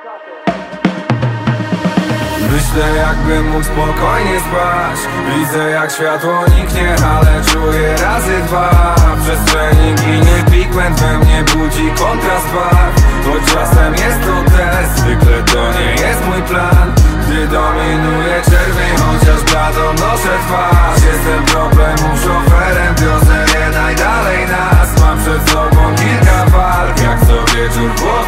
Myślę, jakbym mógł spokojnie spać. Widzę, jak światło niknie, ale czuję razy dwa. W przestrzeni ginie pigment, we mnie budzi kontrast barw. Choć czasem jest to test, zwykle to nie jest mój plan. Gdy dominuje czerwień, chociaż bladą noszę twarz. Jestem problemów szoferem, wiozę je najdalej nas. Mam przed sobą kilka walk, jak co wieczór